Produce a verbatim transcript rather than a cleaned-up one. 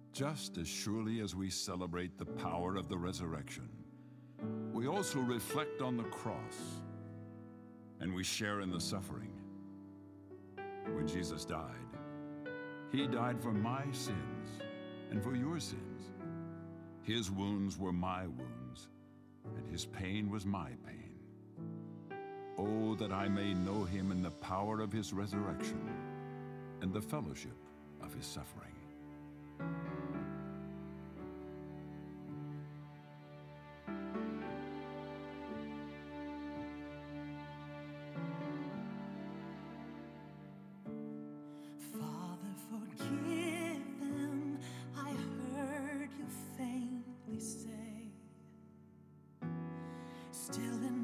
Just as surely as we celebrate the power of the resurrection, we also reflect on the cross, and we share in the suffering. When Jesus died, he died for my sins and for your sins. His wounds were my wounds, and his pain was my pain. Oh, that I may know him in the power of his resurrection and the fellowship of his suffering. Father, forgive them, I heard you faintly say, still in